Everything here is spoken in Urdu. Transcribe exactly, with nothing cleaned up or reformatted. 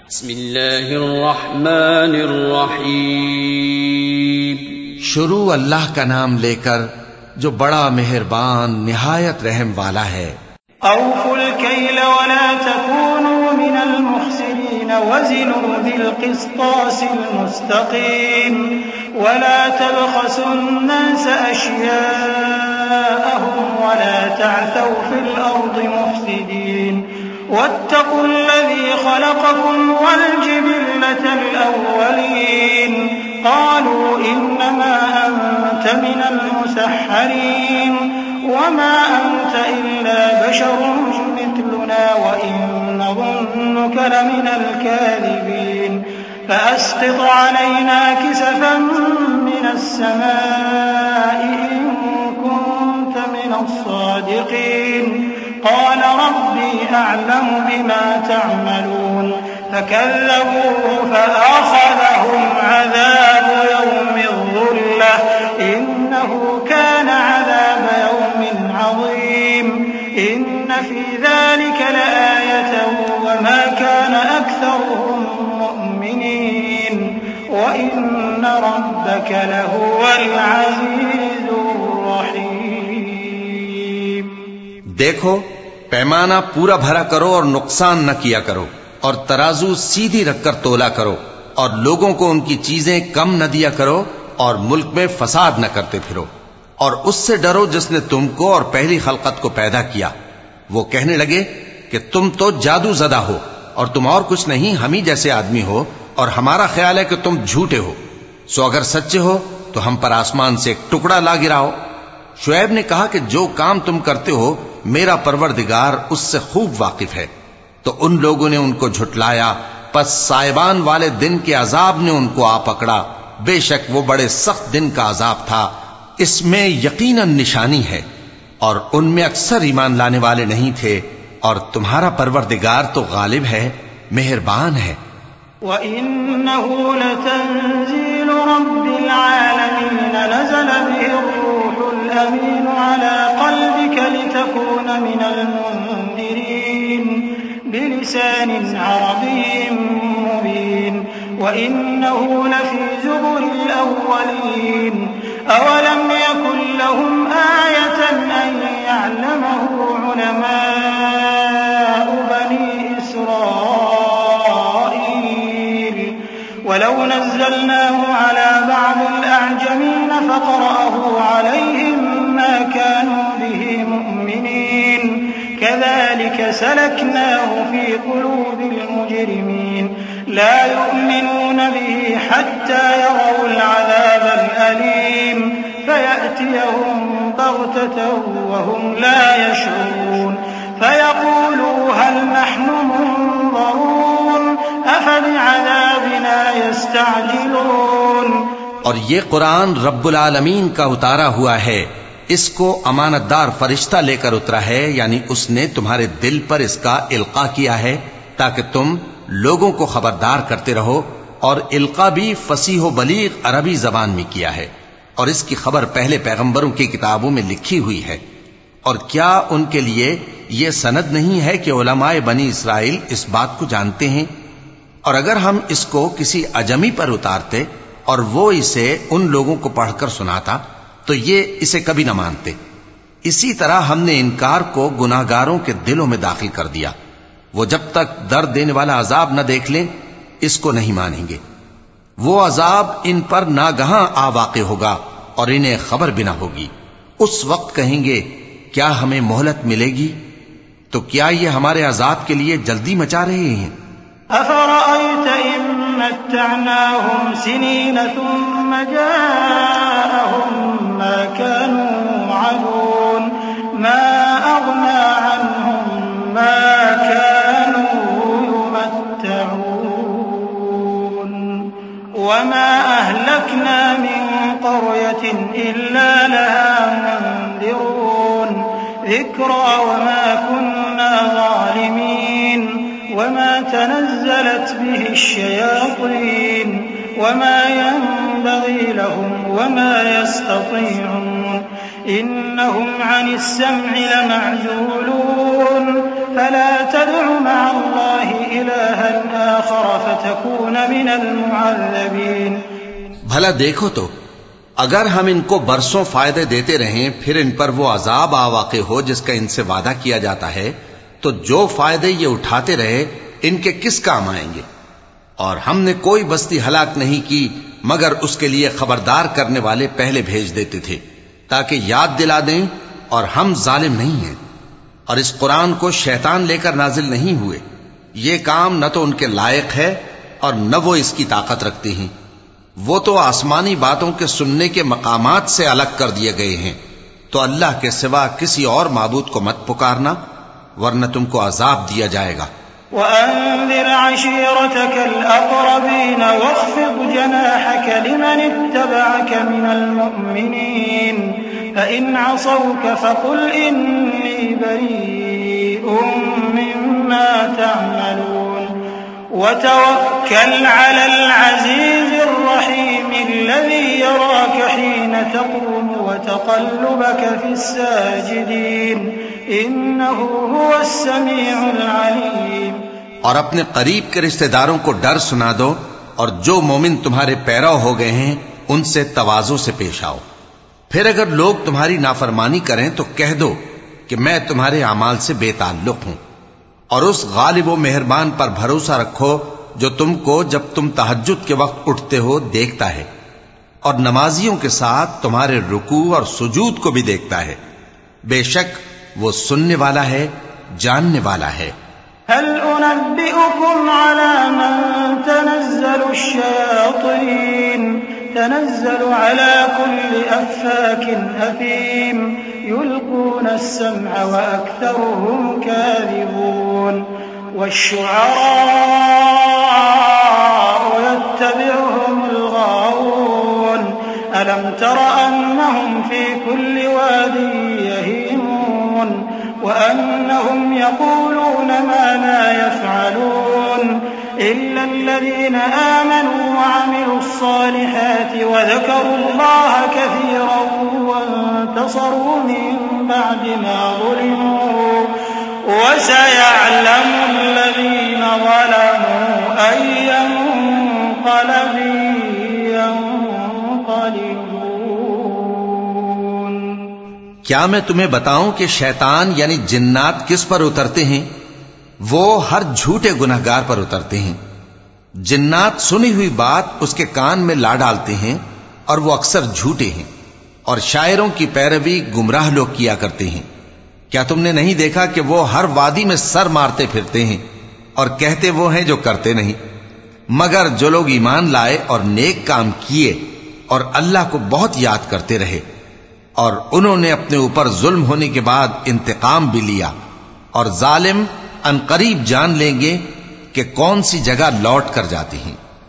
بسم اللہ الرحمن الرحیم، شروع اللہ کا نام لے کر جو بڑا مہربان نہایت رحم والا ہے۔ أوفوا الكيل ولا تكونوا من المخسرين وزنوا بالقسطاس المستقيم ولا تبخسوا الناس أشياءهم ولا تعثوا في الأرض مفسدين واتقوا الذي خلقكم والجبلة الأولين قالوا إنما أنت من المسحرين وما أنت إلا بشر مثلنا وإن نظنك لمن الكاذبين فأسقط علينا كسفا من السماء إن كنت من الصادقين قال ربي أعلم بما تعملون فكذبوه فأخذهم عذاب يوم الظلة إنه كان عذاب يوم عظيم إن في ذلك لآية وما كان أكثرهم مؤمنين وإن ربك لهو العزيز الرحيم۔ دیکھو پیمانہ پورا بھرا کرو اور نقصان نہ کیا کرو، اور ترازو سیدھی رکھ کر تولا کرو، اور لوگوں کو ان کی چیزیں کم نہ دیا کرو، اور ملک میں فساد نہ کرتے پھرو، اور اس سے ڈرو جس نے تم کو اور پہلی خلقت کو پیدا کیا۔ وہ کہنے لگے کہ تم تو جادو زدہ ہو، اور تم اور کچھ نہیں ہم ہی جیسے آدمی ہو، اور ہمارا خیال ہے کہ تم جھوٹے ہو، سو اگر سچے ہو تو ہم پر آسمان سے ایک ٹکڑا لا گراؤ۔ شعیب نے کہا کہ جو کام تم کرتے ہو میرا پروردگار اس سے خوب واقف ہے۔ تو ان لوگوں نے ان کو جھٹلایا، پس سائبان والے دن کے عذاب نے ان کو آ پکڑا، بے شک وہ بڑے سخت دن کا عذاب تھا، اس میں یقیناً نشانی ہے، اور ان میں اکثر ایمان لانے والے نہیں تھے، اور تمہارا پروردگار تو غالب ہے، مہربان ہے۔ وَإِنَّهُ لَتَنزِيلُ رَبِّ الْعَالَمِينَ نَزَلَ بِهِ الرُّوحُ الْأَمِينُ عَلَى قَلْبِكَ لِتَكُونَ مِنَ الْمُنذِرِينَ بِلِسَانٍ عَرَبِيٍّ مُبِينٍ وَإِنَّهُ لَفِي زُبُرِ الْأَوَّلِينَ أَوَلَمْ يَكُنْ لَهُمْ آيَةً أَنْ يَعْلَمَهُ عُلَمَاءُ بَنِي إِسْرَائِيلَ وَلَوْ نَزَّلْنَاهُ عَلَى بَعْضِ الْأَعْجَمِينَ فَقَرَأَهُ عَلَيْهِمْ مَا كَانُوا بِهِ مُؤْمِنِينَ كَذَلِكَ سَلَكْنَاهُ فِي قُلُوبِ الْمُجْرِمِينَ لَا يُؤْمِنُونَ بِهِ حَتَّى يَرَوْا الْعَذَابَ الْأَلِيمَ فَيَأْتِيَهُمْ بَغْتَةً وَهُمْ لَا يَشْعُرُونَ فَيَقُولُوا هَلْ نَحْنُ مُنظَرُونَ أَفَبِعَذَابِنَا يَسْتَعْجِلُونَ۔ اور یہ قرآن رب العالمین کا اتارا ہوا ہے، اس کو امانت دار فرشتہ لے کر اترا ہے، یعنی اس نے تمہارے دل پر اس کا القاء کیا ہے تاکہ تم لوگوں کو خبردار کرتے رہو، اور القاء بھی فصیح و بلیغ عربی زبان میں کیا ہے، اور اس کی خبر پہلے پیغمبروں کی کتابوں میں لکھی ہوئی ہے۔ اور کیا ان کے لیے یہ سند نہیں ہے کہ علماء بنی اسرائیل اس بات کو جانتے ہیں؟ اور اگر ہم اس کو کسی اجمی پر اتارتے اور وہ اسے ان لوگوں کو پڑھ کر سناتا تو یہ اسے کبھی نہ مانتے۔ اسی طرح ہم نے انکار کو گناہگاروں کے دلوں میں داخل کر دیا، وہ جب تک درد دینے والا عذاب نہ دیکھ لیں اس کو نہیں مانیں گے۔ وہ عذاب ان پر ناگہاں آ واقع ہوگا اور انہیں خبر بھی نہ ہوگی۔ اس وقت کہیں گے کیا ہمیں مہلت ملے گی؟ تو کیا یہ ہمارے عذاب کے لیے جلدی مچا رہے ہیں؟ أَفَرَأَيْتَ إِن مَّتَّعْنَاهُمْ سِنِينَ ثُمَّ جَاءَهُم مَّا كَانُوا يُوعَدُونَ مَا أَغْنَىٰ عَنْهُم مَّا كَانُوا يُمَتَّعُونَ وَمَا أَهْلَكْنَا مِن قَرْيَةٍ إِلَّا لَهَا مُنذِرُونَ ذِكْرَىٰ وَمَا كُنَّا ظَالِمِينَ وما تنزلت به الشياطين وما ينبغي لهم وما يستطيعون إنهم عن السمع لمعزولون فلا تدع مع الله إلها آخر وتكون من المعذبين. بھلا دیکھو تو اگر ہم ان کو برسوں فائدے دیتے رہیں پھر ان پر وہ عذاب آ واقع ہو جس کا ان سے وعدہ کیا جاتا ہے تو جو فائدے یہ اٹھاتے رہے ان کے کس کام آئیں گے؟ اور ہم نے کوئی بستی ہلاک نہیں کی مگر اس کے لیے خبردار کرنے والے پہلے بھیج دیتے تھے تاکہ یاد دلا دیں، اور ہم ظالم نہیں ہیں. اور اس قرآن کو شیطان لے کر نازل نہیں ہوئے، یہ کام نہ تو ان کے لائق ہے اور نہ وہ اس کی طاقت رکھتے ہیں. وہ تو آسمانی باتوں کے سننے کے مقامات سے الگ کر دیے گئے ہیں. تو اللہ کے سوا کسی اور معبود کو مت پکارنا ورنہ تم کو عذاب دیا جائے گا. وأنذر عشيرتك الأقربين واخفض جناحك لمن اتبعك من المؤمنين فإن عصوك فقل إني بريء مما تعملون وتوكل على العزيز الرحيم الذي يراك حين تقوم وتقلبك في الساجدين إنه هو السميع العليم. اور اپنے قریب کے رشتہ داروں کو ڈر سنا دو، اور جو مومن تمہارے پیرو ہو گئے ہیں ان سے تواضع سے پیش آؤ. پھر اگر لوگ تمہاری نافرمانی کریں تو کہہ دو کہ میں تمہارے اعمال سے بے تعلق ہوں، اور اس غالب و مہربان پر بھروسہ رکھو جو تم کو جب تم تہجد کے وقت اٹھتے ہو دیکھتا ہے، اور نمازیوں کے ساتھ تمہارے رکوع اور سجود کو بھی دیکھتا ہے. بے شک وہ سننے والا ہے، جاننے والا ہے. هل أنبئكم على من تنزل الشياطين تنزل على كل أفاك أثيم يلقون السمع وأكثرهم كاذبون والشعراء يتبعهم الغاوون ألم تر أنهم في كل واد يهيمون وأنهم يقولون ما لا يفعلون إلا الذين آمنوا وعملوا الصالحات وذكروا الله كثيرا وانتصروا من بعد ما ظلموا وسيعلم الذين ظلموا أي منقلب ينقلبون. کیا میں تمہیں بتاؤں کہ شیطان یعنی جنات کس پر اترتے ہیں؟ وہ ہر جھوٹے گنہگار پر اترتے ہیں. جنات سنی ہوئی بات اس کے کان میں لا ڈالتے ہیں اور وہ اکثر جھوٹے ہیں، اور شاعروں کی پیروی گمراہ لوگ کیا کرتے ہیں. کیا تم نے نہیں دیکھا کہ وہ ہر وادی میں سر مارتے پھرتے ہیں اور کہتے وہ ہیں جو کرتے نہیں؟ مگر جو لوگ ایمان لائے اور نیک کام کیے اور اللہ کو بہت یاد کرتے رہے، اور انہوں نے اپنے اوپر ظلم ہونے کے بعد انتقام بھی لیا، اور ظالم ان قریب جان لیں گے کہ کون سی جگہ لوٹ کر جاتے ہیں.